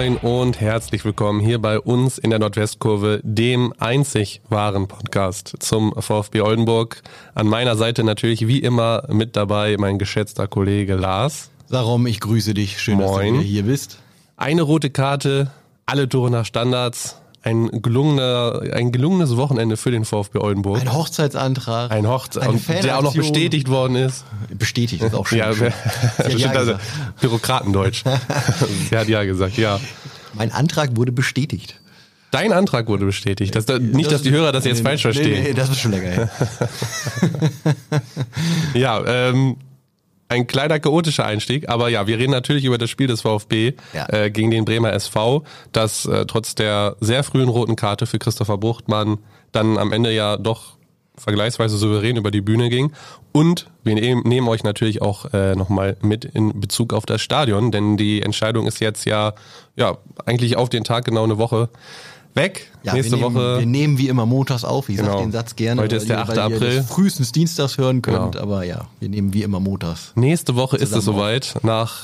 Moin und herzlich willkommen hier bei uns in der Nordwestkurve, dem einzig wahren Podcast zum VfB Oldenburg. An meiner Seite natürlich wie immer mit dabei mein geschätzter Kollege Lars. Sarum, ich grüße dich. Schön, dass du wieder hier bist. Eine rote Karte, alle Tore nach Standards. Ein gelungenes Wochenende für den VfB Oldenburg. Ein Hochzeitsantrag. Der auch noch bestätigt worden ist. Bestätigt ist auch schön. Ja, also Bürokratendeutsch. Sie hat ja gesagt, ja. Mein Antrag wurde bestätigt. Dein Antrag wurde bestätigt. Dass die Hörer das jetzt falsch verstehen. Nee, das ist schon länger her. Ja, ein kleiner chaotischer Einstieg, aber ja, wir reden natürlich über das Spiel des VfB gegen den Bremer SV, das trotz der sehr frühen roten Karte für Christopher Buchtmann dann am Ende ja doch vergleichsweise souverän über die Bühne ging. Und wir nehmen euch natürlich auch nochmal mit in Bezug auf das Stadion, denn die Entscheidung ist jetzt ja eigentlich auf den Tag genau eine Woche weg. Ja, wir nehmen wie immer montags auf. Ich sage den Satz gerne. Heute ist der 8. April. Ihr frühestens dienstags hören könnt, aber ja, wir nehmen wie immer montags. Nächste Woche ist es soweit. Nach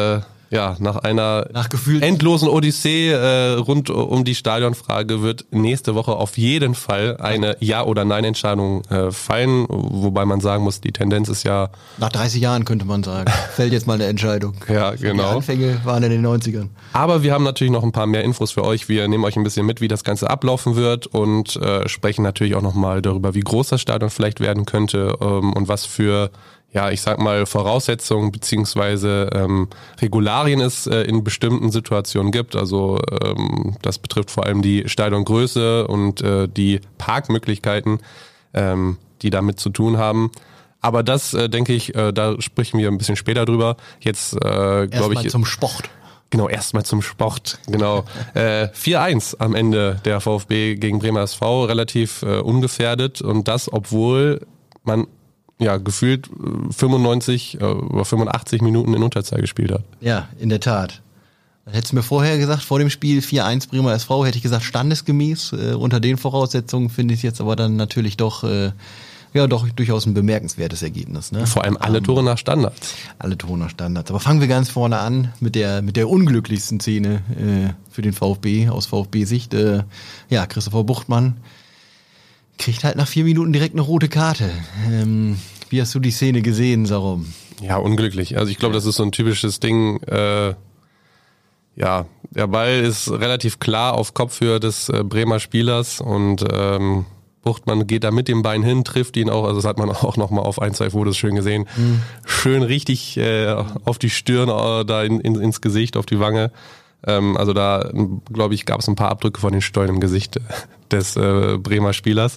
einer endlosen Odyssee rund um die Stadionfrage wird nächste Woche auf jeden Fall eine Ja- oder Nein-Entscheidung fallen, wobei man sagen muss, die Tendenz ist ja... Nach 30 Jahren könnte man sagen, fällt jetzt mal eine Entscheidung. Ja, genau. Die Anfänge waren in den 90ern. Aber wir haben natürlich noch ein paar mehr Infos für euch. Wir nehmen euch ein bisschen mit, wie das Ganze ablaufen wird und sprechen natürlich auch nochmal darüber, wie groß das Stadion vielleicht werden könnte und was für... ich sag mal, Voraussetzungen beziehungsweise Regularien es in bestimmten Situationen gibt. Also das betrifft vor allem die Stadiongröße und die Parkmöglichkeiten, die damit zu tun haben. Aber das, denke ich, da sprechen wir ein bisschen später drüber. Jetzt, glaube ich... Erstmal zum Sport. Genau, erstmal zum Sport. Genau. 4-1 am Ende der VfB gegen Bremer SV, relativ ungefährdet. Und das, obwohl man... gefühlt 95 oder 85 Minuten in Unterzahl gespielt hat. Ja, in der Tat. Hättest du mir vorher gesagt, vor dem Spiel 4-1 Bremer SV, hätte ich gesagt standesgemäß. Unter den Voraussetzungen finde ich es jetzt aber dann natürlich doch durchaus ein bemerkenswertes Ergebnis. Ne? Vor allem alle Tore nach Standards. Alle Tore nach Standards. Aber fangen wir ganz vorne an mit der unglücklichsten Szene für den VfB aus VfB-Sicht. Christopher Buchtmann kriegt halt nach 4 Minuten direkt eine rote Karte. Wie hast du die Szene gesehen, Sarum? Ja, unglücklich. Also ich glaube, das ist so ein typisches Ding. Der Ball ist relativ klar auf Kopfhöhe des Bremer Spielers und Buchtmann geht da mit dem Bein hin, trifft ihn auch. Also das hat man auch nochmal auf 1, 2 Fotos schön gesehen. Schön richtig auf die Stirn, da ins Gesicht, auf die Wange. Also da, glaube ich, gab es ein paar Abdrücke von den Stollen im Gesicht des Bremer Spielers.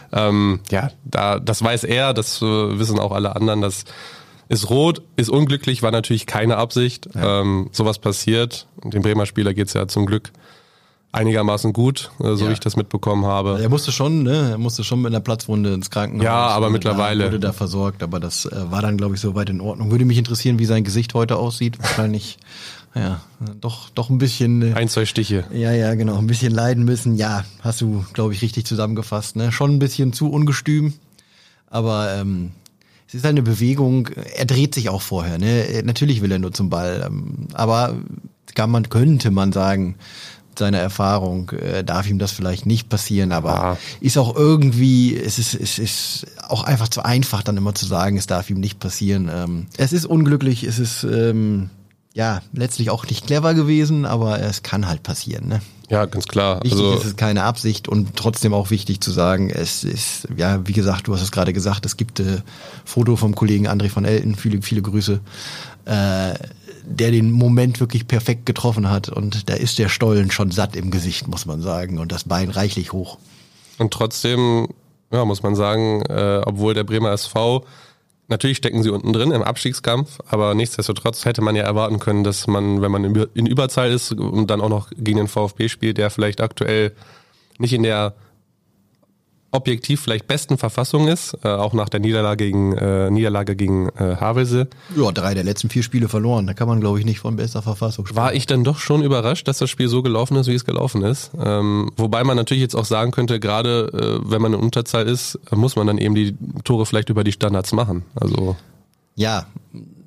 Das weiß er, das wissen auch alle anderen. Das ist rot, ist unglücklich, war natürlich keine Absicht. Ja. Sowas passiert. Dem Bremer Spieler geht's ja zum Glück einigermaßen gut, wie ich das mitbekommen habe. Er musste schon mit einer Platzwunde ins Krankenhaus. Ja, aber mittlerweile wurde da versorgt, aber das war dann, glaube ich, soweit in Ordnung. Würde mich interessieren, wie sein Gesicht heute aussieht. Wahrscheinlich, doch ein bisschen... 1, 2 Stiche. Ja, genau, ein bisschen leiden müssen. Ja, hast du, glaube ich, richtig zusammengefasst. Ne? Schon ein bisschen zu ungestüm, aber es ist halt eine Bewegung, er dreht sich auch vorher. Ne? Natürlich will er nur zum Ball, aber könnte man sagen, seiner Erfahrung darf ihm das vielleicht nicht passieren, aber ist auch irgendwie, es ist auch einfach zu einfach, dann immer zu sagen, es darf ihm nicht passieren. Es ist unglücklich, es ist letztlich auch nicht clever gewesen, aber es kann halt passieren. Ne? Ja, ganz klar. Wichtig ist es keine Absicht und trotzdem auch wichtig zu sagen, es ist, wie gesagt, du hast es gerade gesagt, es gibt Foto vom Kollegen André von Elten, viele, viele Grüße, der den Moment wirklich perfekt getroffen hat und da ist der Stollen schon satt im Gesicht, muss man sagen, und das Bein reichlich hoch. Und trotzdem, muss man sagen, obwohl der Bremer SV, natürlich stecken sie unten drin im Abstiegskampf, aber nichtsdestotrotz hätte man ja erwarten können, dass man, wenn man in Überzahl ist und dann auch noch gegen den VfB spielt, der vielleicht aktuell nicht in der objektiv vielleicht besten Verfassung ist, auch nach der Niederlage gegen Havelse. Ja, 3 der letzten 4 Spiele verloren, da kann man, glaube ich, nicht von bester Verfassung sprechen. War ich dann doch schon überrascht, dass das Spiel so gelaufen ist, wie es gelaufen ist. Wobei man natürlich jetzt auch sagen könnte, gerade wenn man in Unterzahl ist, muss man dann eben die Tore vielleicht über die Standards machen. Also ja,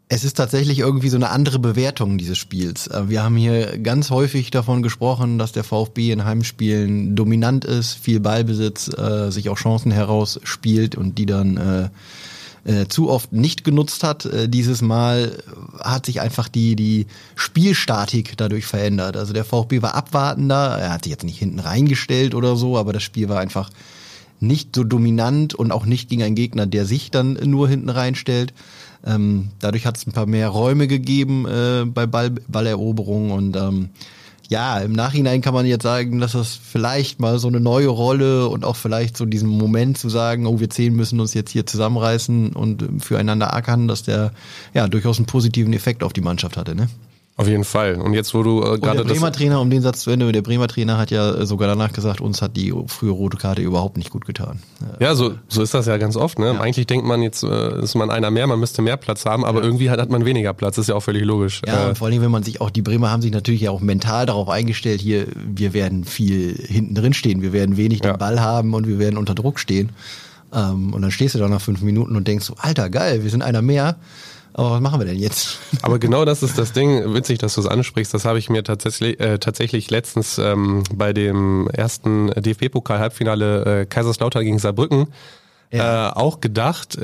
Es ist tatsächlich irgendwie so eine andere Bewertung dieses Spiels. Wir haben hier ganz häufig davon gesprochen, dass der VfB in Heimspielen dominant ist, viel Ballbesitz, sich auch Chancen herausspielt und die dann zu oft nicht genutzt hat. Dieses Mal hat sich einfach die Spielstatik dadurch verändert. Also der VfB war abwartender, er hat sich jetzt nicht hinten reingestellt oder so, aber das Spiel war einfach nicht so dominant und auch nicht gegen einen Gegner, der sich dann nur hinten reinstellt. Dadurch hat es ein paar mehr Räume gegeben bei Balleroberung und im Nachhinein kann man jetzt sagen, dass das vielleicht mal so eine neue Rolle und auch vielleicht so diesen Moment zu sagen, oh, wir 10 müssen uns jetzt hier zusammenreißen und füreinander ackern, dass der durchaus einen positiven Effekt auf die Mannschaft hatte, ne? Auf jeden Fall. Und jetzt, wo du gerade der Bremer Trainer, um den Satz zu Ende, der Bremer Trainer hat ja sogar danach gesagt, uns hat die frühe rote Karte überhaupt nicht gut getan. Ja, so ist das ja ganz oft. Ne? Ja. Eigentlich denkt man, jetzt ist man einer mehr, man müsste mehr Platz haben, aber irgendwie hat man weniger Platz. Das ist ja auch völlig logisch. Ja, und vor allem, wenn man sich auch, die Bremer haben sich natürlich ja auch mental darauf eingestellt, hier, wir werden viel hinten drin stehen, wir werden wenig den Ball haben und wir werden unter Druck stehen. Und dann stehst du da nach 5 Minuten und denkst so, Alter, geil, wir sind einer mehr. Aber was machen wir denn jetzt? Aber genau das ist das Ding, witzig, dass du es ansprichst, das habe ich mir tatsächlich letztens bei dem ersten DFB-Pokal-Halbfinale Kaiserslautern gegen Saarbrücken auch gedacht,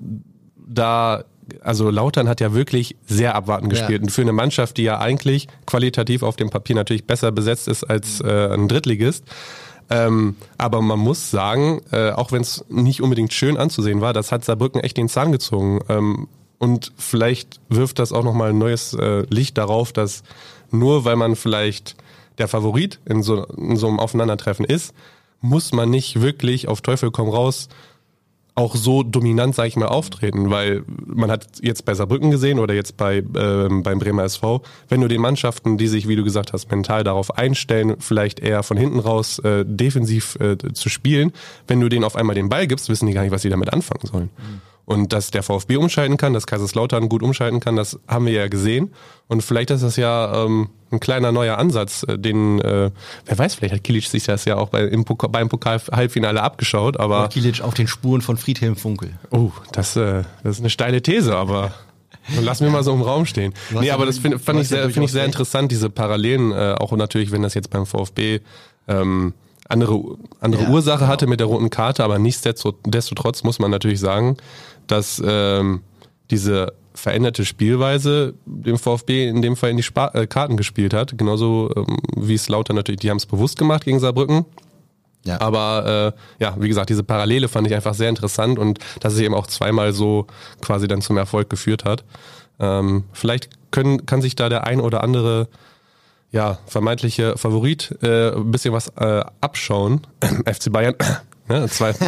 also Lautern hat ja wirklich sehr abwartend gespielt und für eine Mannschaft, die ja eigentlich qualitativ auf dem Papier natürlich besser besetzt ist als ein Drittligist. Aber man muss sagen, auch wenn es nicht unbedingt schön anzusehen war, das hat Saarbrücken echt den Zahn gezogen. Und vielleicht wirft das auch nochmal ein neues Licht darauf, dass nur weil man vielleicht der Favorit in so einem Aufeinandertreffen ist, muss man nicht wirklich auf Teufel komm raus auch so dominant, sage ich mal, auftreten. Weil man hat jetzt bei Saarbrücken gesehen oder jetzt beim Bremer SV, wenn du den Mannschaften, die sich, wie du gesagt hast, mental darauf einstellen, vielleicht eher von hinten raus defensiv zu spielen, wenn du denen auf einmal den Ball gibst, wissen die gar nicht, was sie damit anfangen sollen. Mhm. Und dass der VfB umschalten kann, dass Kaiserslautern gut umschalten kann, das haben wir ja gesehen. Und vielleicht ist das ja ein kleiner neuer Ansatz, den, wer weiß, vielleicht hat Kilic sich das ja auch beim Pokal-Halbfinale abgeschaut. Aber Kilic auf den Spuren von Friedhelm Funkel. Oh, das ist eine steile These, aber lassen wir mal so im Raum stehen. Nee, aber das finde ich sehr interessant, diese Parallelen, auch natürlich, wenn das jetzt beim VfB andere Ursache hatte mit der roten Karte, aber nichtsdestotrotz muss man natürlich sagen, dass diese veränderte Spielweise dem VfB in dem Fall in die Karten gespielt hat. Genauso wie es Lautern natürlich, die haben es bewusst gemacht gegen Saarbrücken. Ja. Aber wie gesagt, diese Parallele fand ich einfach sehr interessant und dass es eben auch zweimal so quasi dann zum Erfolg geführt hat. Vielleicht kann sich da der ein oder andere vermeintliche Favorit ein bisschen was abschauen. FC Bayern. Ja,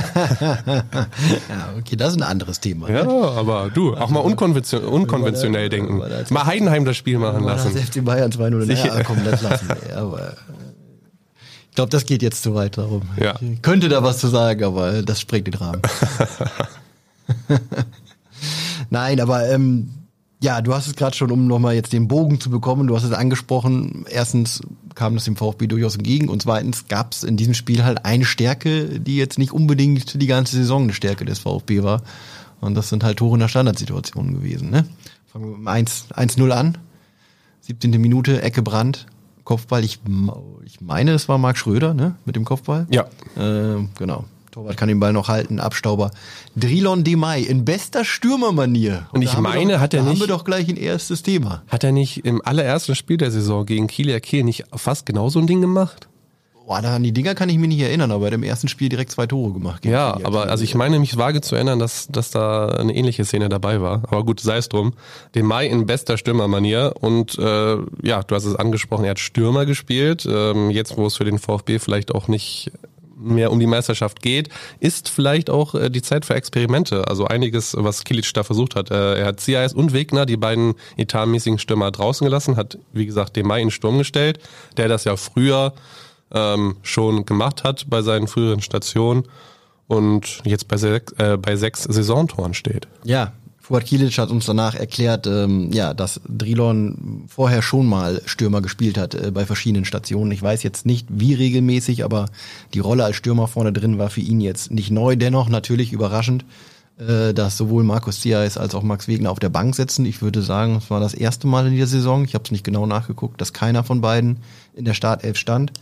okay, das ist ein anderes Thema. Ja, aber du, auch mal unkonventionell denken. Mal Heidenheim das Spiel machen lassen. Das FC Bayern 2-0. Ja, komm, das lassen wir. Aber ich glaube, das geht jetzt zu weit darum. Ja. Ich könnte da was zu sagen, aber das sprengt den Rahmen. Nein, aber du hast es gerade schon, um nochmal jetzt den Bogen zu bekommen, du hast es angesprochen, erstens kam das dem VfB durchaus entgegen und zweitens gab es in diesem Spiel halt eine Stärke, die jetzt nicht unbedingt die ganze Saison eine Stärke des VfB war und das sind halt Tore in der Standardsituation gewesen. Ne? Fangen wir mit 1-0 an, 17. Minute, Ecke Brandt, Kopfball, ich meine es war Marc Schröder, ne, mit dem Kopfball. Ja. Genau. Torwart kann den Ball noch halten, Abstauber. Drilon Demay in bester Stürmermanier. Und ich meine, haben wir doch gleich ein erstes Thema. Hat er nicht im allerersten Spiel der Saison gegen Kieler Kiel nicht fast genau so ein Ding gemacht? Boah, an die Dinger kann ich mich nicht erinnern, aber er hat im ersten Spiel direkt 2 Tore gemacht. Ja, aber also ich meine mich vage zu erinnern, dass da eine ähnliche Szene dabei war. Aber gut, sei es drum. Demay in bester Stürmermanier und du hast es angesprochen, er hat Stürmer gespielt. Jetzt, wo es für den VfB vielleicht auch nicht mehr um die Meisterschaft geht, ist vielleicht auch die Zeit für Experimente. Also einiges, was Kilic da versucht hat. Er hat Ziyech und Wegner, die beiden etatmäßigen Stürmer, draußen gelassen, hat, wie gesagt, Demay in den Sturm gestellt, der das ja früher schon gemacht hat bei seinen früheren Stationen und jetzt bei 6 Saisontoren steht. Ja, Fuad Kilic hat uns danach erklärt, dass Drilon vorher schon mal Stürmer gespielt hat bei verschiedenen Stationen. Ich weiß jetzt nicht, wie regelmäßig, aber die Rolle als Stürmer vorne drin war für ihn jetzt nicht neu. Dennoch natürlich überraschend, dass sowohl Markus Zierheis als auch Max Wegner auf der Bank sitzen. Ich würde sagen, es war das erste Mal in dieser Saison, ich habe es nicht genau nachgeguckt, dass keiner von beiden in der Startelf stand.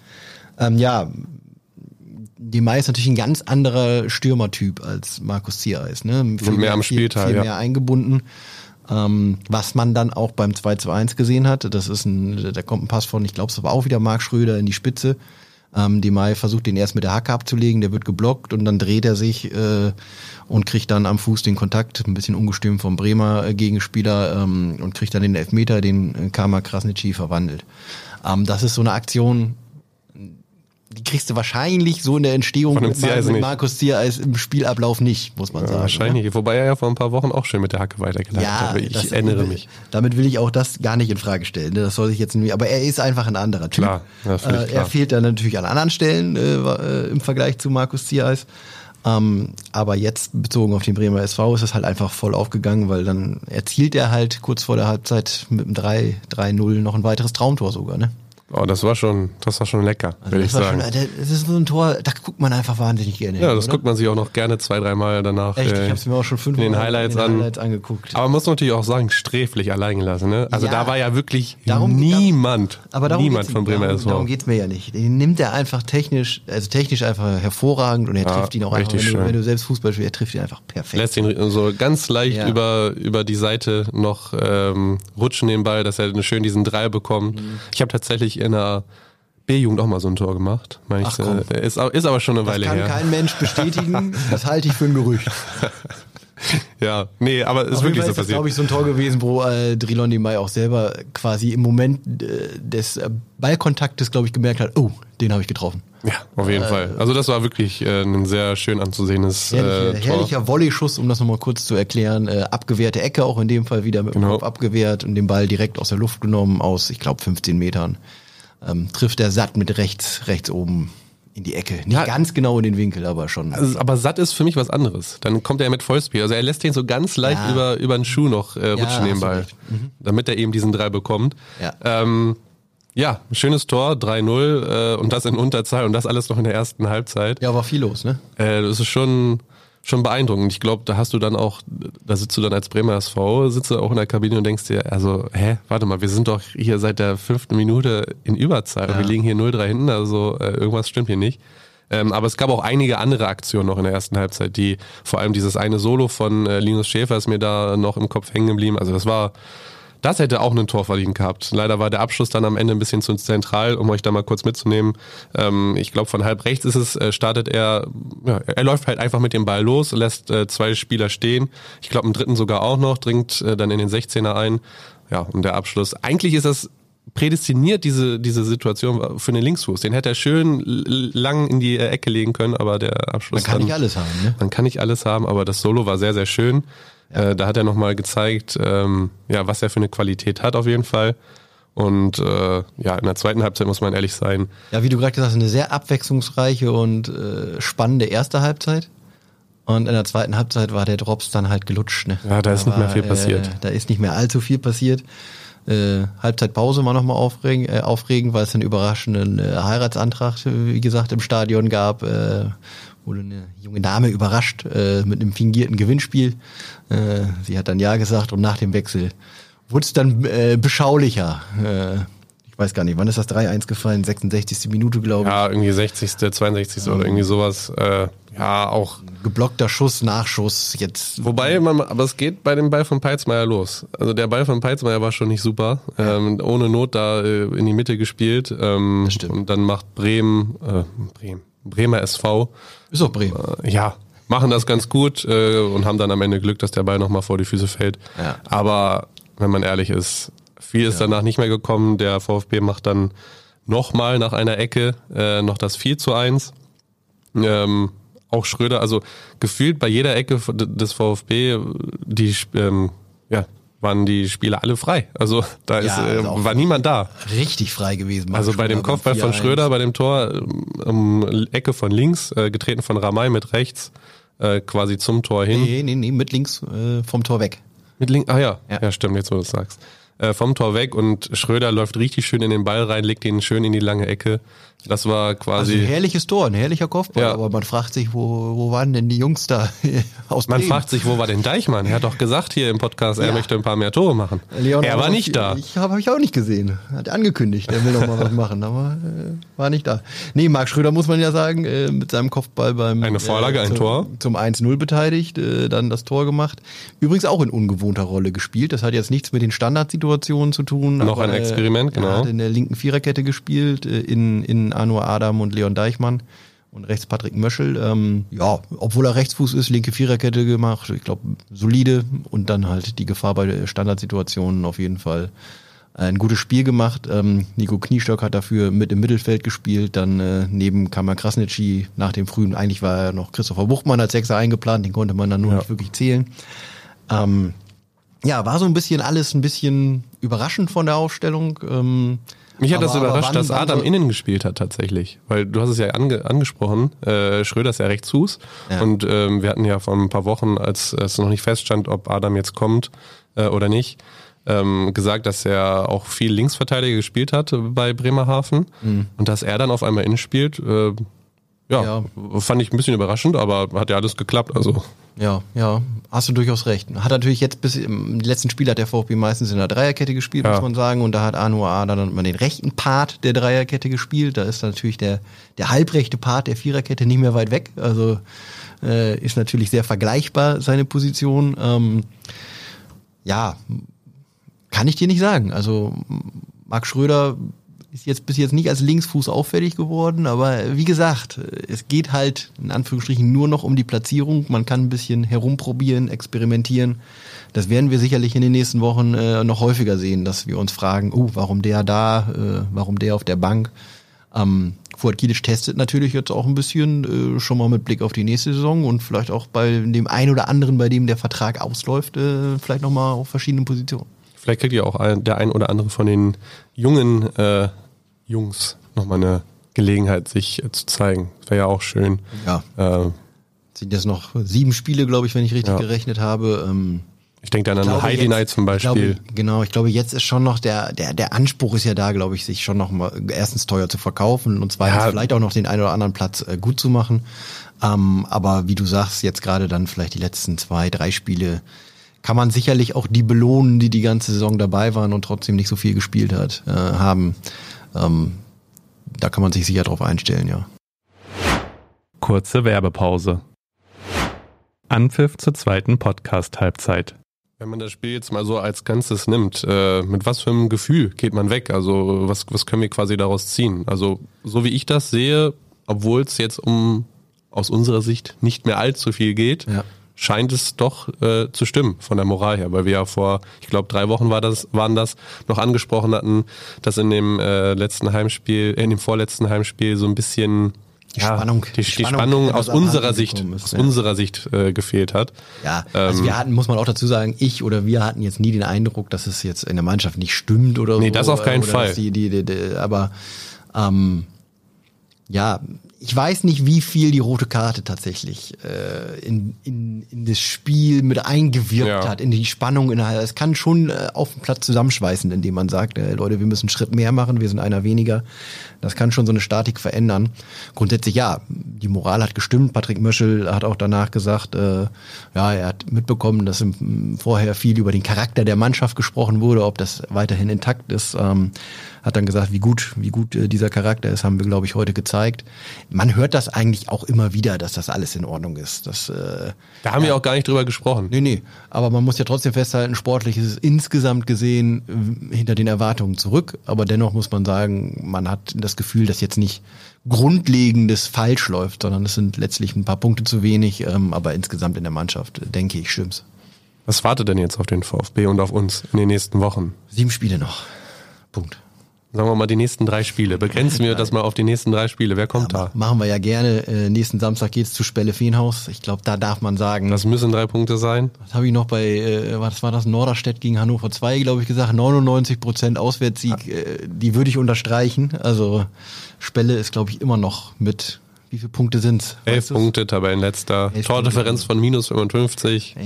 Demay ist natürlich ein ganz anderer Stürmertyp als Markus Zierheis. Ne? Viel mehr am Spieltag, viel mehr eingebunden. Was man dann auch beim 2:1 gesehen hat, da kommt ein Pass von, ich glaube, es war auch wieder Marc Schröder in die Spitze. Demay versucht den erst mit der Hacke abzulegen, der wird geblockt und dann dreht er sich und kriegt dann am Fuß den Kontakt, ein bisschen ungestüm vom Bremer Gegenspieler und kriegt dann den Elfmeter, den Kama Krasniqi verwandelt. Das ist so eine Aktion, die kriegst du wahrscheinlich so in der Entstehung mit Markus Zierheis im Spielablauf nicht, muss man sagen. Wahrscheinlich, ne? Wobei er ja vor ein paar Wochen auch schön mit der Hacke weitergeleitet hat. Ich erinnere mich. Damit will ich auch das gar nicht in Frage stellen. Das soll ich jetzt nicht, aber er ist einfach ein anderer Typ. Klar, klar. Er fehlt dann natürlich an anderen Stellen im Vergleich zu Markus Zierheis. Aber jetzt bezogen auf den Bremer SV ist es halt einfach voll aufgegangen, weil dann erzielt er halt kurz vor der Halbzeit mit dem 3-0 noch ein weiteres Traumtor sogar, ne? Oh, das war schon lecker, würde ich sagen. Das ist so ein Tor, da guckt man einfach wahnsinnig gerne hin. Ja, das guckt man sich auch noch gerne 2-3 Mal danach. Echt, ich hab's mir auch schon 5 Mal in den Highlights angeguckt. Aber man muss natürlich auch sagen, sträflich allein gelassen, ne? Also da war ja wirklich niemand von Bremer SV. Darum geht's mir ja nicht. Den nimmt er einfach technisch einfach hervorragend und er trifft ihn auch einfach, wenn du selbst Fußball spielst, er trifft ihn einfach perfekt. Lässt ihn so ganz leicht über die Seite noch rutschen den Ball, dass er schön diesen Dreier bekommt. Ich habe tatsächlich in der B-Jugend auch mal so ein Tor gemacht. Ist aber schon eine Weile her. Das kann kein Mensch bestätigen, das halte ich für ein Gerücht. Ja, nee, aber es ist wirklich so passiert. Das ist, glaube ich, so ein Tor gewesen, wo Drilon Demay auch selber quasi im Moment des Ballkontaktes, glaube ich, gemerkt hat, oh, den habe ich getroffen. Ja, auf jeden Fall. Also das war wirklich ein sehr schön anzusehendes Tor. Herrlicher Volleyschuss, um das nochmal kurz zu erklären. Abgewehrte Ecke, auch in dem Fall wieder mit dem Kopf abgewehrt und den Ball direkt aus der Luft genommen, aus, ich glaube, 15 Metern. Trifft er satt mit rechts oben in die Ecke. Nicht ganz genau in den Winkel, aber schon. Also, aber satt ist für mich was anderes. Dann kommt er mit Vollspeed. Also er lässt den so ganz leicht über den Schuh noch rutschen, den Ball. Damit er eben diesen 3 bekommt. Ja, schönes Tor, 3-0 und das in Unterzahl und das alles noch in der ersten Halbzeit. Ja, war viel los, ne? Das ist schon beeindruckend. Ich glaube, da sitzt du dann als Bremer SV, sitzt du auch in der Kabine und denkst dir, also, warte mal, wir sind doch hier seit der 5. Minute in Überzahl und wir liegen hier 0-3 hinten, also irgendwas stimmt hier nicht. Aber es gab auch einige andere Aktionen noch in der ersten Halbzeit, die vor allem dieses eine Solo von Linus Schäfer ist mir da noch im Kopf hängen geblieben. Also das hätte auch ein Tor verdient gehabt. Leider war der Abschluss dann am Ende ein bisschen zu zentral, um euch da mal kurz mitzunehmen. Ich glaube, von halb rechts startet er läuft halt einfach mit dem Ball los, lässt 2 Spieler stehen. Ich glaube, einen dritten sogar auch noch, dringt dann in den 16er ein. Ja, und der Abschluss. Eigentlich ist das prädestiniert, diese Situation für einen Linksfuß. Den hätte er schön lang in die Ecke legen können, aber der Abschluss... Man kann nicht alles haben, ne? Man kann nicht alles haben, aber das Solo war sehr, sehr schön. Ja. Da hat er nochmal gezeigt, was er für eine Qualität hat auf jeden Fall. Und in der zweiten Halbzeit muss man ehrlich sein. Ja, wie du gerade gesagt hast, eine sehr abwechslungsreiche und spannende erste Halbzeit. Und in der zweiten Halbzeit war der Drops dann halt gelutscht. Ne? Ja, da ist nicht mehr viel passiert. Da ist nicht mehr allzu viel passiert. Halbzeitpause war nochmal aufregend, weil es einen überraschenden Heiratsantrag, wie gesagt, im Stadion gab. Wurde eine junge Dame überrascht mit einem fingierten Gewinnspiel. Sie hat dann ja gesagt und nach dem Wechsel wurde es dann beschaulicher. Ich weiß gar nicht, wann ist das 3-1 gefallen? 66. Minute, glaube ich. Ja, irgendwie 60., 62. oder irgendwie sowas. Auch geblockter Schuss, Nachschuss jetzt. Wobei, aber es geht bei dem Ball von Peitzmeier los. Also der Ball von Peitzmeier war schon nicht super. Ohne Not da in die Mitte gespielt. Das stimmt. Und dann macht Bremer SV. Ist auch Bremen. Machen das ganz gut und haben dann am Ende Glück, dass der Ball nochmal vor die Füße fällt. Ja. Aber wenn man ehrlich ist, viel ist danach nicht mehr gekommen. Der VfB macht dann nochmal nach einer Ecke noch das 4-1. Auch Schröder, also gefühlt bei jeder Ecke des VfB, waren die Spieler alle frei. Also da war niemand da. Richtig frei gewesen. Also bei dem Kopfball von Schröder, bei dem Tor, Ecke von links, getreten von Ramay mit rechts, quasi zum Tor hin. Nee, mit links vom Tor weg. Mit links, ja, stimmt, jetzt wo du es sagst. Vom Tor weg und Schröder läuft richtig schön in den Ball rein, legt ihn schön in die lange Ecke. Das war quasi... Also ein herrliches Tor, ein herrlicher Kopfball, Ja. aber man fragt sich, wo waren denn die Jungs da aus Man Bremen? fragt sich, wo war denn Deichmann? Er hat doch gesagt hier im Podcast, er Ja. möchte ein paar mehr Tore machen. Leon Er war nicht da. Hab ich auch nicht gesehen. Hat angekündigt, er will noch mal was machen, aber war nicht da. Nee, Marc Schröder muss man ja sagen, mit seinem Kopfball beim Eine Vorlage, ein Tor. Zum 1-0 beteiligt, dann das Tor gemacht. Übrigens auch in ungewohnter Rolle gespielt. Das hat jetzt nichts mit den Standardsituationen zu tun. Noch ein Experiment, genau. Er hat in der linken Viererkette gespielt, in Anwar Adam und Leon Deichmann. Und rechts Patrick Möschel, obwohl er Rechtsfuß ist, linke Viererkette gemacht, ich glaube solide und dann halt die Gefahr bei Standardsituationen auf jeden Fall ein gutes Spiel gemacht. Nico Kniestock hat dafür mit im Mittelfeld gespielt, dann neben Kamil Krasnitschi nach dem frühen, eigentlich war ja noch Christopher Buchmann als Sechser eingeplant, den konnte man dann nur nicht wirklich zählen. War so ein bisschen alles ein bisschen überraschend von der Aufstellung. Mich hat das überrascht, dass wann Adam innen gespielt hat tatsächlich. Weil du hast es ja angesprochen, Schröder ist ja Rechtsfuß. Ja. Und wir hatten ja vor ein paar Wochen, als es noch nicht feststand, ob Adam jetzt kommt oder nicht, gesagt, dass er auch viel Linksverteidiger gespielt hat bei Bremerhaven. Und dass er dann auf einmal innen spielt, fand ich ein bisschen überraschend, aber hat ja alles geklappt. Also Ja, hast du durchaus recht. Hat natürlich jetzt bis im letzten Spiel hat der VfB meistens in der Dreierkette gespielt, muss man sagen. Und da hat Anwar Ada dann mal den rechten Part der Dreierkette gespielt. Da ist natürlich der halbrechte Part der Viererkette nicht mehr weit weg. Also ist natürlich sehr vergleichbar, seine Position. Kann ich dir nicht sagen. Also Marc Schröder ist bis jetzt nicht als Linksfuß auffällig geworden, aber wie gesagt, es geht halt in Anführungsstrichen nur noch um die Platzierung. Man kann ein bisschen herumprobieren, experimentieren. Das werden wir sicherlich in den nächsten Wochen noch häufiger sehen, dass wir uns fragen, warum der da, warum der auf der Bank. Fuad Kilic testet natürlich jetzt auch ein bisschen, schon mal mit Blick auf die nächste Saison und vielleicht auch bei dem einen oder anderen, bei dem der Vertrag ausläuft, vielleicht nochmal auf verschiedenen Positionen. vielleicht kriegt ja auch der ein oder andere von den jungen Jungs nochmal eine Gelegenheit, sich zu zeigen. Wäre ja auch schön. Ja. Sind jetzt noch 7 Spiele, glaube ich, wenn ich richtig gerechnet habe. Ich denke dann an Heidi Night zum Beispiel. Ich glaube, jetzt ist schon noch der Anspruch ist ja da, glaube ich, sich schon noch mal erstens teuer zu verkaufen und zweitens vielleicht auch noch den einen oder anderen Platz gut zu machen. Aber wie du sagst, jetzt gerade dann vielleicht die letzten 2, 3 Spiele kann man sicherlich auch die belohnen, die ganze Saison dabei waren und trotzdem nicht so viel gespielt haben. Da kann man sich sicher drauf einstellen, ja. Kurze Werbepause. Anpfiff zur zweiten Podcast-Halbzeit. Wenn man das Spiel jetzt mal so als Ganzes nimmt, mit was für einem Gefühl geht man weg? Also was können wir quasi daraus ziehen? Also so wie ich das sehe, obwohl es jetzt aus unserer Sicht nicht mehr allzu viel geht, scheint es doch zu stimmen von der Moral her, weil wir ja vor, ich glaube 3 Wochen waren das, noch angesprochen hatten, dass in dem vorletzten Heimspiel so ein bisschen die Spannung aus unserer Sicht gefehlt hat. Ja, also muss man auch dazu sagen, wir hatten jetzt nie den Eindruck, dass es jetzt in der Mannschaft nicht stimmt oder so. Nee, das auf keinen Fall. Ich weiß nicht, wie viel die rote Karte tatsächlich in das Spiel mit eingewirkt hat, in die Spannung innerhalb. Es kann schon auf dem Platz zusammenschweißen, indem man sagt, Leute, wir müssen einen Schritt mehr machen, wir sind einer weniger. Das kann schon so eine Statik verändern. Grundsätzlich die Moral hat gestimmt. Patrick Möschel hat auch danach gesagt, er hat mitbekommen, dass vorher viel über den Charakter der Mannschaft gesprochen wurde, ob das weiterhin intakt ist. Hat dann gesagt, wie gut dieser Charakter ist, haben wir, glaube ich, heute gezeigt. Man hört das eigentlich auch immer wieder, dass das alles in Ordnung ist. Da haben wir auch gar nicht drüber gesprochen. Nee. Aber man muss ja trotzdem festhalten, sportlich ist es insgesamt gesehen hinter den Erwartungen zurück. Aber dennoch muss man sagen, man hat das Gefühl, dass jetzt nicht Grundlegendes falsch läuft, sondern es sind letztlich ein paar Punkte zu wenig. Aber insgesamt in der Mannschaft, denke ich, stimmt's. Was wartet denn jetzt auf den VfB und auf uns in den nächsten Wochen? 7 Spiele noch. Punkt. Sagen wir mal die nächsten 3 Spiele. Begrenzen wir das mal auf die nächsten 3 Spiele. Wer kommt da? Machen wir ja gerne. Nächsten Samstag geht's zu Spelle-Feenhaus. Ich glaube, da darf man sagen. Das müssen 3 Punkte sein. Was habe ich noch was war das? Norderstedt gegen Hannover 2, glaube ich, gesagt. 99% Auswärtssieg. Die würde ich unterstreichen. Also Spelle ist, glaube ich, immer noch mit, wie viele Punkte sind's? 11 Punkte, Tabellenletzter. Tordifferenz von -55.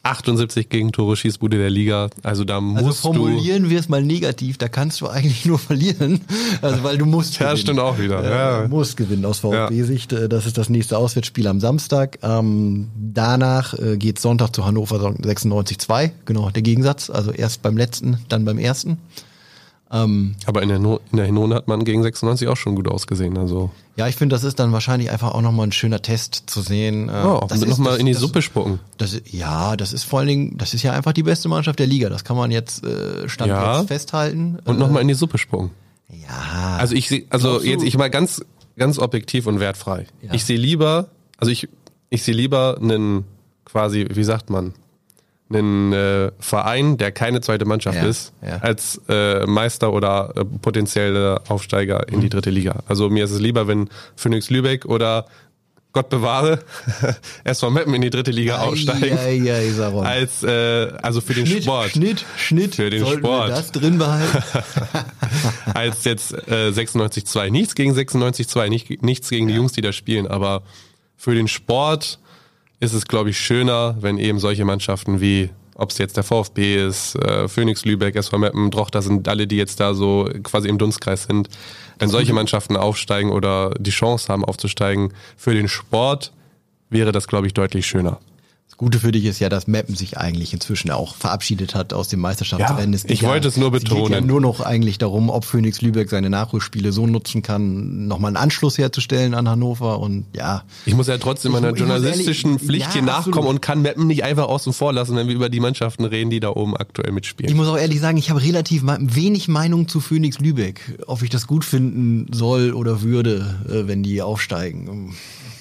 78 Gegentore, Schießbude der Liga. Also da musst formulieren wir es mal negativ, da kannst du eigentlich nur verlieren. Also weil du musst gewinnen. Ja, stimmt auch wieder. Du musst gewinnen aus VfB-Sicht. Das ist das nächste Auswärtsspiel am Samstag. Danach geht's Sonntag zu Hannover 96-2. Genau, der Gegensatz. Also erst beim letzten, dann beim ersten. Aber in der Hinrunde hat man gegen 96 auch schon gut ausgesehen. Also ja, ich finde, das ist dann wahrscheinlich einfach auch nochmal ein schöner Test zu sehen. Nochmal in die Suppe spucken. Das ist vor allen Dingen, das ist ja einfach die beste Mannschaft der Liga. Das kann man jetzt jetzt festhalten. Und nochmal in die Suppe spucken. Ja. Also ich mal ganz objektiv und wertfrei. Ja. Ich sehe lieber, ich sehe lieber einen quasi, wie sagt man, einen Verein, der keine zweite Mannschaft ist, als Meister oder potenzieller Aufsteiger in die dritte Liga. Also mir ist es lieber, wenn Phoenix Lübeck oder Gott bewahre, SV Meppen in die dritte Liga aufsteigen, als also für den Sport. Schnitt. Für den Sollten Sport. Wir das drin behalten? Als jetzt 96-2. Nichts gegen 96-2, nichts gegen die Jungs, die da spielen, aber für den Sport ist es, glaube ich, schöner, wenn eben solche Mannschaften wie, ob es jetzt der VfB ist, Phoenix Lübeck, SV Meppen, Drochter, sind alle, die jetzt da so quasi im Dunstkreis sind, wenn solche Mannschaften aufsteigen oder die Chance haben aufzusteigen, für den Sport wäre das, glaube ich, deutlich schöner. Das Gute für dich ist ja, dass Meppen sich eigentlich inzwischen auch verabschiedet hat aus dem Meisterschaftsrennen. Ja, ich wollte es nur betonen. Es geht ja nur noch eigentlich darum, ob Phoenix Lübeck seine Nachholspiele so nutzen kann, nochmal einen Anschluss herzustellen an Hannover und ja. Ich muss ja trotzdem meiner journalistischen Pflicht hier nachkommen und kann Meppen nicht einfach außen vor lassen, wenn wir über die Mannschaften reden, die da oben aktuell mitspielen. Ich muss auch ehrlich sagen, ich habe relativ wenig Meinung zu Phoenix Lübeck, ob ich das gut finden soll oder würde, wenn die aufsteigen.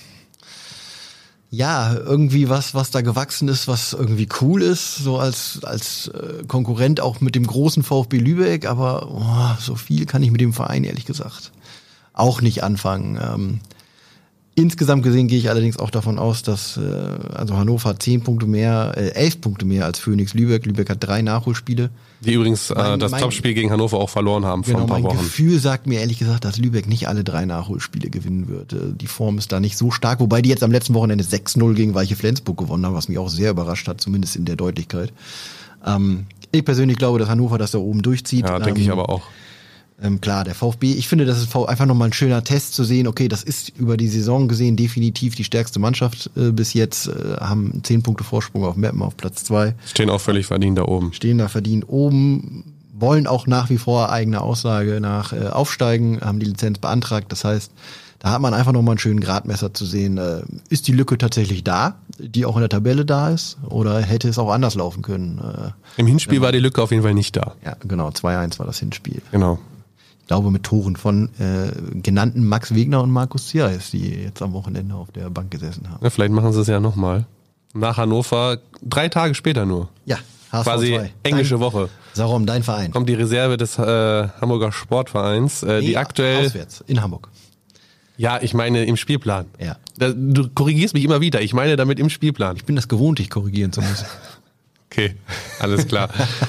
Ja, irgendwie was da gewachsen ist, was irgendwie cool ist, so als Konkurrent auch mit dem großen VfB Lübeck, aber so viel kann ich mit dem Verein ehrlich gesagt auch nicht anfangen. Insgesamt gesehen gehe ich allerdings auch davon aus, dass also Hannover hat 11 Punkte mehr als Phoenix Lübeck. Lübeck hat 3 Nachholspiele. Die übrigens das Topspiel gegen Hannover auch verloren haben vor ein paar Wochen. Mein Gefühl sagt mir ehrlich gesagt, dass Lübeck nicht alle 3 Nachholspiele gewinnen wird. Die Form ist da nicht so stark, wobei die jetzt am letzten Wochenende 6-0 gegen Weiche Flensburg gewonnen haben, was mich auch sehr überrascht hat, zumindest in der Deutlichkeit. Ich persönlich glaube, dass Hannover das da oben durchzieht. Ja, denke ich aber auch. Klar, der VfB, ich finde, das ist einfach nochmal ein schöner Test zu sehen, okay, das ist über die Saison gesehen definitiv die stärkste Mannschaft bis jetzt, haben 10 Punkte Vorsprung auf Meppen auf Platz 2. Stehen auch völlig verdient da oben. Stehen da verdient oben, wollen auch nach wie vor eigene Aussage nach aufsteigen, haben die Lizenz beantragt, das heißt, da hat man einfach nochmal einen schönen Gradmesser zu sehen, ist die Lücke tatsächlich da, die auch in der Tabelle da ist, oder hätte es auch anders laufen können? Im Hinspiel war die Lücke auf jeden Fall nicht da. Ja, genau, 2-1 war das Hinspiel. Genau. Ich glaube mit Toren von genannten Max Wegner und Markus Ziereis, die jetzt am Wochenende auf der Bank gesessen haben. Ja, vielleicht machen sie es ja nochmal. Nach Hannover, 3 Tage später nur. Ja, HSV quasi 2. englische Woche. Sarum, dein Verein. Kommt die Reserve des Hamburger Sportvereins, die aktuell... Auswärts, in Hamburg. Ja, ich meine im Spielplan. Ja. Du korrigierst mich immer wieder. Ich meine damit im Spielplan. Ich bin das gewohnt, dich korrigieren zu müssen. Okay, alles klar.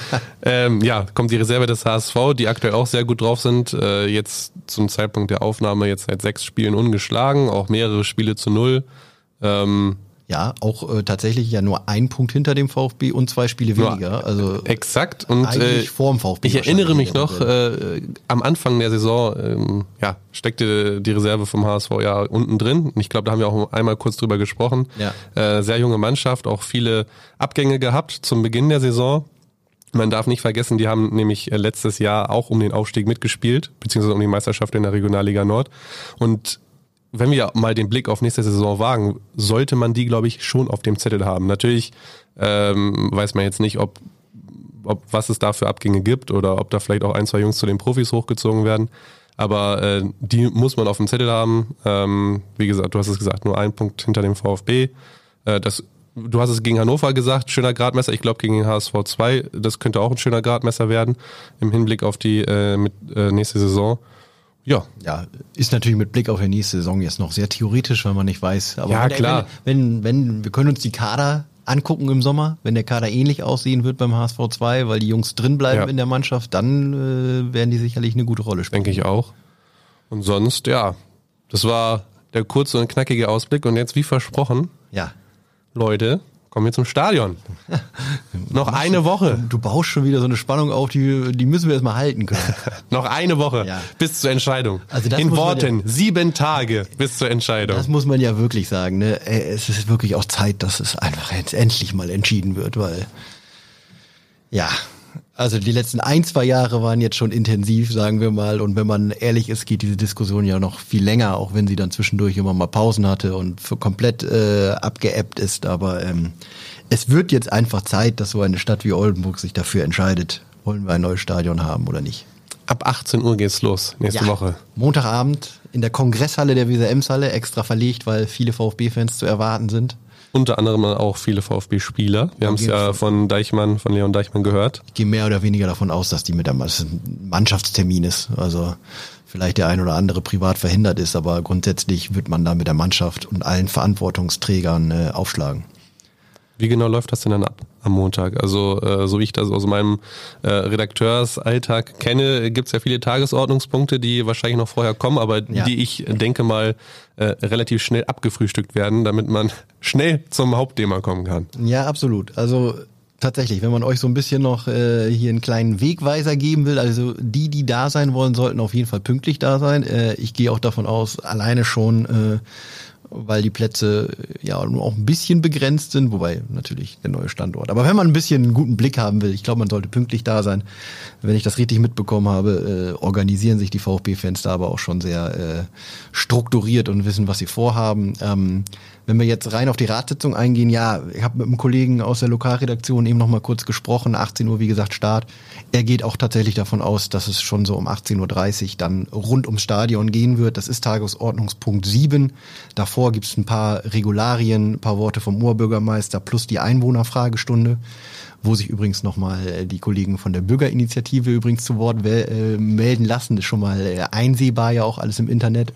Kommt die Reserve des HSV, die aktuell auch sehr gut drauf sind. Jetzt zum Zeitpunkt der Aufnahme jetzt seit 6 Spielen ungeschlagen, auch mehrere Spiele zu 0. Ja, auch tatsächlich ja nur 1 Punkt hinter dem VfB und 2 Spiele weniger. Also exakt. Und eigentlich vorm VfB. Ich erinnere mich noch, am Anfang der Saison steckte die Reserve vom HSV ja unten drin. Ich glaube, da haben wir auch einmal kurz drüber gesprochen. Ja. Sehr junge Mannschaft, auch viele Abgänge gehabt zum Beginn der Saison. Man darf nicht vergessen, die haben nämlich letztes Jahr auch um den Aufstieg mitgespielt, beziehungsweise um die Meisterschaft in der Regionalliga Nord. Und wenn wir mal den Blick auf nächste Saison wagen, sollte man die, glaube ich, schon auf dem Zettel haben. Natürlich weiß man jetzt nicht, ob was es da für Abgänge gibt oder ob da vielleicht auch 1, 2 Jungs zu den Profis hochgezogen werden. Aber die muss man auf dem Zettel haben. Wie gesagt, du hast es gesagt, nur 1 Punkt hinter dem VfB. Du hast es gegen Hannover gesagt, schöner Gradmesser. Ich glaube gegen den HSV 2, das könnte auch ein schöner Gradmesser werden im Hinblick auf die nächste Saison. Ja, ist natürlich mit Blick auf die nächste Saison jetzt noch sehr theoretisch, weil man nicht weiß. Aber ja, klar. Wenn wir können uns die Kader angucken im Sommer, wenn der Kader ähnlich aussehen wird beim HSV 2, weil die Jungs drin bleiben in der Mannschaft, dann werden die sicherlich eine gute Rolle spielen. Denke ich auch. Und sonst, das war der kurze und knackige Ausblick. Und jetzt, wie versprochen, ja, Leute, Kommen wir zum Stadion. Noch eine Woche. Du baust schon wieder so eine Spannung auf, die müssen wir erstmal halten können. Noch eine Woche bis zur Entscheidung. Also in Worten, 7 Tage bis zur Entscheidung. Das muss man ja wirklich sagen. Ne? Es ist wirklich auch Zeit, dass es einfach jetzt endlich mal entschieden wird, weil also die letzten 1-2 Jahre waren jetzt schon intensiv, sagen wir mal. Und wenn man ehrlich ist, geht diese Diskussion ja noch viel länger, auch wenn sie dann zwischendurch immer mal Pausen hatte und für komplett abgeebbt ist. Aber es wird jetzt einfach Zeit, dass so eine Stadt wie Oldenburg sich dafür entscheidet, wollen wir ein neues Stadion haben oder nicht. Ab 18 Uhr geht's los, nächste Woche. Montagabend in der Kongresshalle der Weser-Ems-Halle, extra verlegt, weil viele VfB-Fans zu erwarten sind. Unter anderem auch viele VfB-Spieler. Wir haben es ja von Leon Deichmann gehört. Ich gehe mehr oder weniger davon aus, dass das ein Mannschaftstermin ist. Also vielleicht der ein oder andere privat verhindert ist, aber grundsätzlich wird man da mit der Mannschaft und allen Verantwortungsträgern aufschlagen. Wie genau läuft das denn dann ab am Montag? Also so wie ich das aus meinem Redakteursalltag kenne, gibt es ja viele Tagesordnungspunkte, die wahrscheinlich noch vorher kommen, aber die ich denke mal relativ schnell abgefrühstückt werden, damit man schnell zum Hauptthema kommen kann. Ja, absolut. Also tatsächlich, wenn man euch so ein bisschen noch hier einen kleinen Wegweiser geben will, also die da sein wollen, sollten auf jeden Fall pünktlich da sein. Ich gehe auch davon aus, alleine schon weil die Plätze ja nur auch ein bisschen begrenzt sind, wobei natürlich der neue Standort. Aber wenn man ein bisschen einen guten Blick haben will, ich glaube, man sollte pünktlich da sein. Wenn ich das richtig mitbekommen habe, organisieren sich die VfB-Fans da aber auch schon sehr strukturiert und wissen, was sie vorhaben. Wenn wir jetzt rein auf die Ratssitzung eingehen, ich habe mit einem Kollegen aus der Lokalredaktion eben noch mal kurz gesprochen, 18 Uhr, wie gesagt, Start. Er geht auch tatsächlich davon aus, dass es schon so um 18.30 Uhr dann rund ums Stadion gehen wird. Das ist Tagesordnungspunkt 7. Davor gibt es ein paar Regularien, ein paar Worte vom Oberbürgermeister plus die Einwohnerfragestunde, wo sich übrigens nochmal die Kollegen von der Bürgerinitiative übrigens zu Wort melden lassen. Das ist schon mal einsehbar ja auch alles im Internet.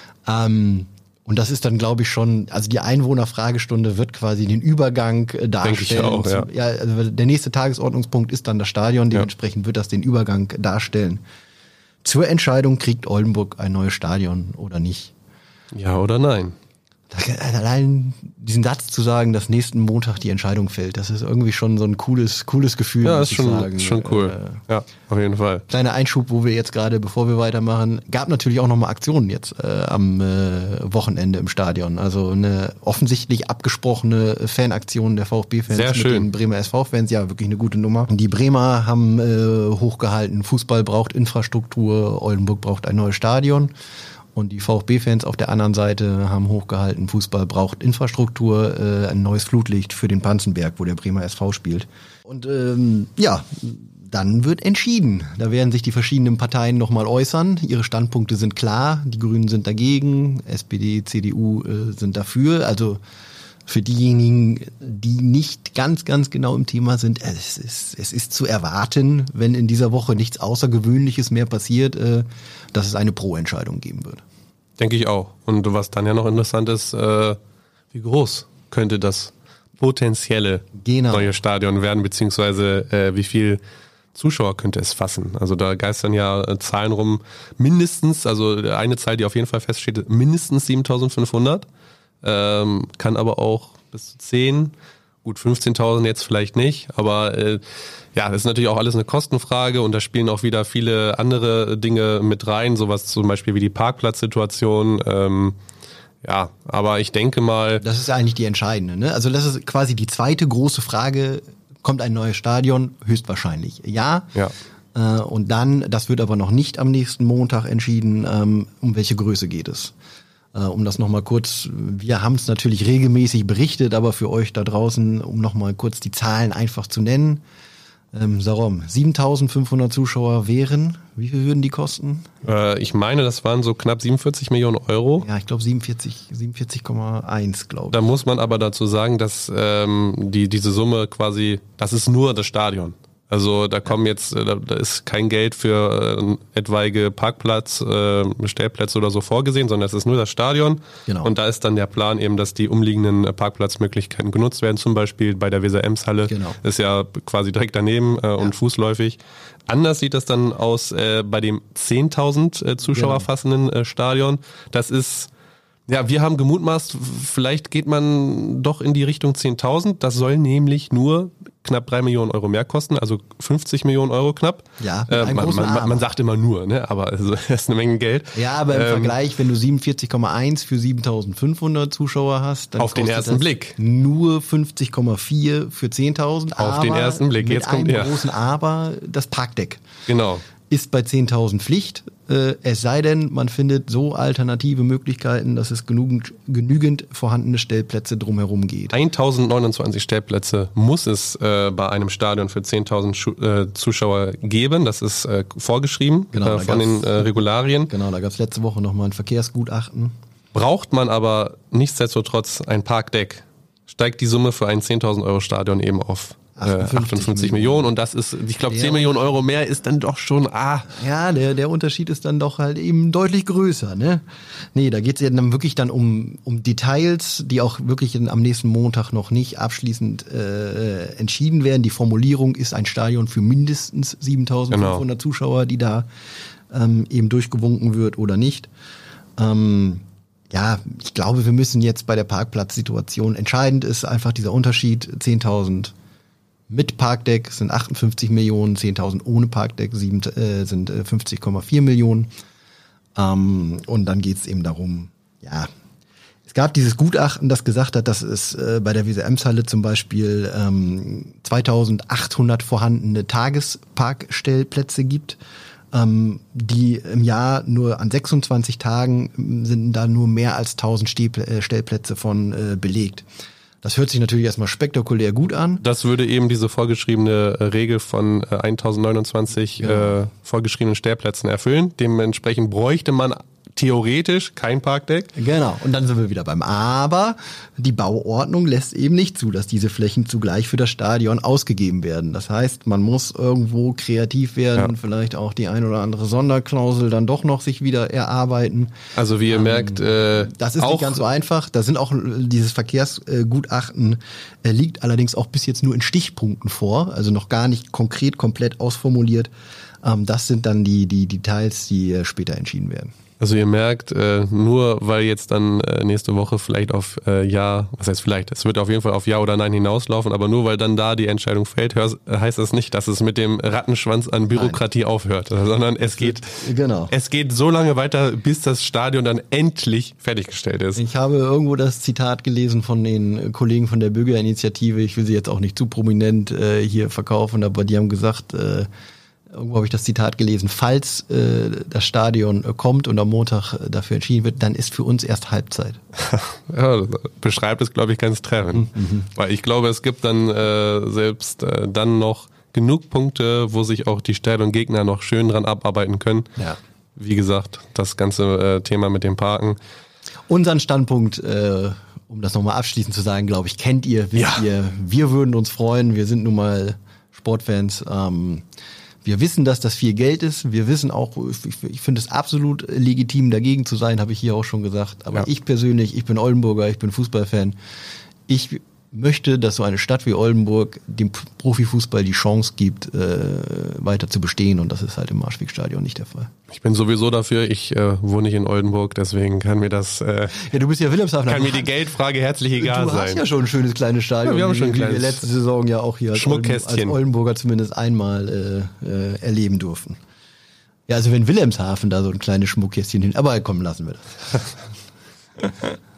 Und das ist dann, glaube ich, schon, also die Einwohnerfragestunde wird quasi den Übergang darstellen. Denke ich auch, ja. Also der nächste Tagesordnungspunkt ist dann das Stadion, dementsprechend wird das den Übergang darstellen. Zur Entscheidung, kriegt Oldenburg ein neues Stadion oder nicht? Ja oder nein? Allein diesen Satz zu sagen, dass nächsten Montag die Entscheidung fällt, das ist irgendwie schon so ein cooles Gefühl. Ja, ist schon cool. Ja, auf jeden Fall. Kleiner Einschub, wo wir jetzt gerade, bevor wir weitermachen, gab natürlich auch nochmal Aktionen jetzt am Wochenende im Stadion. Also eine offensichtlich abgesprochene Fanaktion der VfB-Fans mit den Bremer SV-Fans. Ja, wirklich eine gute Nummer. Die Bremer haben hochgehalten, Fußball braucht Infrastruktur, Oldenburg braucht ein neues Stadion. Und die VfB-Fans auf der anderen Seite haben hochgehalten, Fußball braucht Infrastruktur, ein neues Flutlicht für den Panzenberg, wo der Bremer SV spielt. Und dann wird entschieden. Da werden sich die verschiedenen Parteien nochmal äußern. Ihre Standpunkte sind klar. Die Grünen sind dagegen, SPD, CDU sind dafür. Also für diejenigen, die nicht ganz genau im Thema sind, es ist zu erwarten, wenn in dieser Woche nichts Außergewöhnliches mehr passiert, dass es eine Pro-Entscheidung geben wird. Denke ich auch. Und was dann ja noch interessant ist, wie groß könnte das potenzielle neue Stadion werden, beziehungsweise wie viel Zuschauer könnte es fassen. Also da geistern ja Zahlen rum, mindestens, also eine Zahl, die auf jeden Fall feststeht, mindestens 7.500. Kann aber auch bis zu 10, gut 15.000 jetzt vielleicht nicht, aber das ist natürlich auch alles eine Kostenfrage und da spielen auch wieder viele andere Dinge mit rein, sowas zum Beispiel wie die Parkplatzsituation. Aber ich denke mal... Das ist ja eigentlich die entscheidende, ne? Also das ist quasi die zweite große Frage, kommt ein neues Stadion? Höchstwahrscheinlich ja. Und dann, das wird aber noch nicht am nächsten Montag entschieden, um welche Größe geht es. Um das nochmal kurz, wir haben es natürlich regelmäßig berichtet, aber für euch da draußen, um nochmal kurz die Zahlen einfach zu nennen. Sarom, 7.500 Zuschauer wären, wie viel würden die kosten? Ich meine, das waren so knapp 47 Millionen Euro. Ja, ich glaube 47,1, glaube ich. Da muss man aber dazu sagen, dass diese Summe quasi, das ist nur das Stadion. Also da kommen jetzt, da ist kein Geld für etwaige Stellplätze oder so vorgesehen, sondern es ist nur das Stadion. Genau. Und da ist dann der Plan eben, dass die umliegenden Parkplatzmöglichkeiten genutzt werden, zum Beispiel bei der Weser-Ems-Halle. Genau. Ist ja quasi direkt daneben und fußläufig. Anders sieht das dann aus bei dem 10.000 Zuschauer fassenden Stadion. Das ist Ja, wir haben gemutmaßt, vielleicht geht man doch in die Richtung 10.000. Das soll nämlich nur knapp 3 Millionen Euro mehr kosten, also 50 Millionen Euro knapp. Ja, mit einem großen Aber. Man sagt immer nur, ne? Aber also, das ist eine Menge Geld. Ja, aber im Vergleich, wenn du 47,1 für 7.500 Zuschauer hast, dann auf den ersten Blick nur 50,4 für 10.000. Auf den ersten Blick. Jetzt kommt einem großen Aber, das Parkdeck. Genau. Ist bei 10.000 Pflicht, es sei denn, man findet so alternative Möglichkeiten, dass es genügend vorhandene Stellplätze drumherum geht. 1.029 Stellplätze muss es bei einem Stadion für 10.000 Zuschauer geben. Das ist vorgeschrieben von den Regularien. Genau, da gab es letzte Woche nochmal ein Verkehrsgutachten. Braucht man aber nichtsdestotrotz ein Parkdeck, steigt die Summe für ein 10.000 Euro Stadion eben auf 58 Millionen und das ist, ich glaube 10 Millionen Euro mehr ist dann doch schon, Ja, der Unterschied ist dann doch halt eben deutlich größer, ne? Nee, da geht es ja dann wirklich dann um Details, die auch wirklich am nächsten Montag noch nicht abschließend entschieden werden. Die Formulierung ist ein Stadion für mindestens 7.500 Zuschauer, die da eben durchgewunken wird oder nicht. Ja, ich glaube, wir müssen jetzt bei der Parkplatzsituation, entscheidend ist einfach dieser Unterschied, 10.000 mit Parkdeck sind 58 Millionen, 10.000 ohne Parkdeck sind 50,4 Millionen. Und dann geht es eben darum, ja, es gab dieses Gutachten, das gesagt hat, dass es bei der Weser-Ems-Halle zum Beispiel 2.800 vorhandene Tagesparkstellplätze gibt, die im Jahr nur an 26 Tagen sind da nur mehr als 1.000 Stellplätze von belegt. Das hört sich natürlich erstmal spektakulär gut an. Das würde eben diese vorgeschriebene Regel von 1029 vorgeschriebenen Stellplätzen erfüllen. Dementsprechend bräuchte man theoretisch kein Parkdeck. Genau, und dann sind wir wieder beim Aber. Die Bauordnung lässt eben nicht zu, dass diese Flächen zugleich für das Stadion ausgegeben werden. Das heißt, man muss irgendwo kreativ werden, vielleicht auch die ein oder andere Sonderklausel dann doch noch sich wieder erarbeiten. Also wie ihr merkt, das ist nicht ganz so einfach. Da sind auch dieses Verkehrsgutachten liegt allerdings auch bis jetzt nur in Stichpunkten vor, also noch gar nicht konkret komplett ausformuliert. Das sind dann die Details, die später entschieden werden. Also ihr merkt, nur weil jetzt dann nächste Woche vielleicht auf Ja, was heißt vielleicht, es wird auf jeden Fall auf Ja oder Nein hinauslaufen, aber nur weil dann da die Entscheidung fällt, heißt das nicht, dass es mit dem Rattenschwanz an Bürokratie aufhört, sondern es geht so lange weiter, bis das Stadion dann endlich fertiggestellt ist. Ich habe irgendwo das Zitat gelesen von den Kollegen von der Bürgerinitiative, ich will sie jetzt auch nicht zu prominent hier verkaufen, aber die haben gesagt, irgendwo habe ich das Zitat gelesen, falls das Stadion kommt und am Montag dafür entschieden wird, dann ist für uns erst Halbzeit. Ja, beschreibt es, glaube ich, ganz treffend. Weil ich glaube, es gibt dann selbst dann noch genug Punkte, wo sich auch die Stadiongegner noch schön dran abarbeiten können. Ja. Wie gesagt, das ganze Thema mit dem Parken. Unseren Standpunkt, um das nochmal abschließend zu sagen, glaube ich, kennt ihr, wisst ihr. Wir würden uns freuen, wir sind nun mal Sportfans. Wir wissen, dass das viel Geld ist. Wir wissen auch, ich finde es absolut legitim, dagegen zu sein, habe ich hier auch schon gesagt. Aber ich persönlich, ich bin Oldenburger, ich bin Fußballfan. Ich möchte, dass so eine Stadt wie Oldenburg dem Profifußball die Chance gibt, weiter zu bestehen. Und das ist halt im Marschwegstadion nicht der Fall. Ich bin sowieso dafür. Ich wohne nicht in Oldenburg, deswegen kann mir das ja, du bist ja Wilhelmshaven. Kann mir die Geldfrage herzlich egal sein. Du hast ja schon ein schönes kleines Stadion. Ja, wir haben schon ein kleines wir letzte Saison ja auch hier als Oldenburger zumindest einmal erleben durften. Ja, also wenn Wilhelmshaven da so ein kleines Schmuckkästchen hin, aber komm, lassen wir das.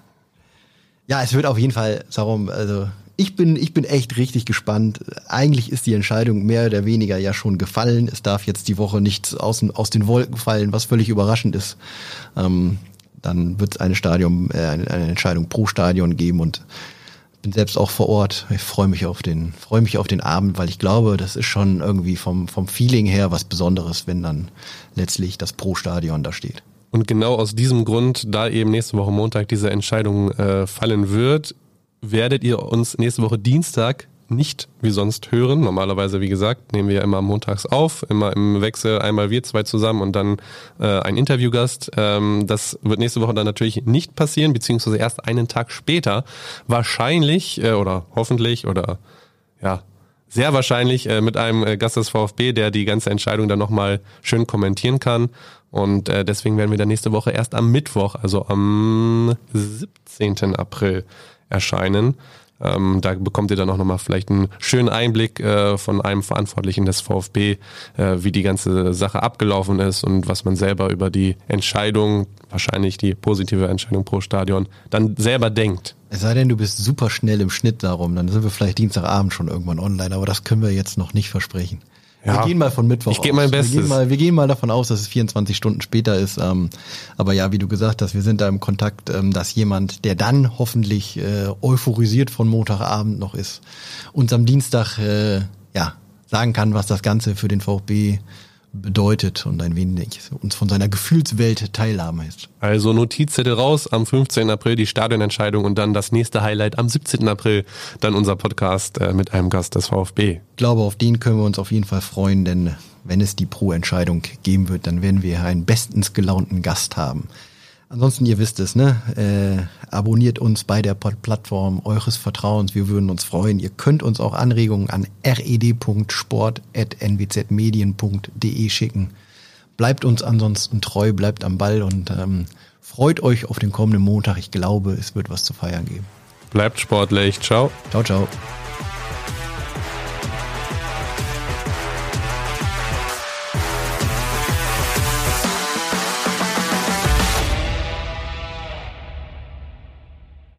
Ja, es wird auf jeden Fall darum, also ich bin echt richtig gespannt. Eigentlich ist die Entscheidung mehr oder weniger ja schon gefallen. Es darf jetzt die Woche nichts aus den Wolken fallen, was völlig überraschend ist. Dann wird es eine Entscheidung pro Stadion geben und bin selbst auch vor Ort. Ich freue mich auf den Abend, weil ich glaube, das ist schon irgendwie vom Feeling her was Besonderes, wenn dann letztlich das pro Stadion da steht. Und genau aus diesem Grund, da eben nächste Woche Montag diese Entscheidung fallen wird, werdet ihr uns nächste Woche Dienstag nicht wie sonst hören. Normalerweise, wie gesagt, nehmen wir ja immer montags auf, immer im Wechsel, einmal wir zwei zusammen und dann ein Interviewgast. Das wird nächste Woche dann natürlich nicht passieren, beziehungsweise erst einen Tag später. Wahrscheinlich oder hoffentlich oder ja, sehr wahrscheinlich mit einem Gast des VfB, der die ganze Entscheidung dann nochmal schön kommentieren kann. Und deswegen werden wir dann nächste Woche erst am Mittwoch, also am 17. April erscheinen. Da bekommt ihr dann auch nochmal vielleicht einen schönen Einblick von einem Verantwortlichen des VfB, wie die ganze Sache abgelaufen ist und was man selber über die Entscheidung, wahrscheinlich die positive Entscheidung pro Stadion, dann selber denkt. Es sei denn, du bist super schnell im Schnitt darum, dann sind wir vielleicht Dienstagabend schon irgendwann online, aber das können wir jetzt noch nicht versprechen. Ja, wir gehen mal von Mittwoch aus. Ich gebe mein Bestes. Wir gehen mal davon aus, dass es 24 Stunden später ist. Aber ja, wie du gesagt hast, wir sind da im Kontakt, dass jemand, der dann hoffentlich euphorisiert von Montagabend noch ist, uns am Dienstag sagen kann, was das Ganze für den VfB bedeutet und ein wenig uns von seiner Gefühlswelt teilhaben lässt. Also Notizzettel raus, am 15. April die Stadionentscheidung und dann das nächste Highlight am 17. April, dann unser Podcast mit einem Gast des VfB. Ich glaube, auf den können wir uns auf jeden Fall freuen, denn wenn es die Pro-Entscheidung geben wird, dann werden wir einen bestens gelaunten Gast haben. Ansonsten, ihr wisst es, ne? Abonniert uns bei der Plattform eures Vertrauens. Wir würden uns freuen. Ihr könnt uns auch Anregungen an red.sport@nwzmedien.de schicken. Bleibt uns ansonsten treu, bleibt am Ball und freut euch auf den kommenden Montag. Ich glaube, es wird was zu feiern geben. Bleibt sportlich. Ciao. Ciao, ciao.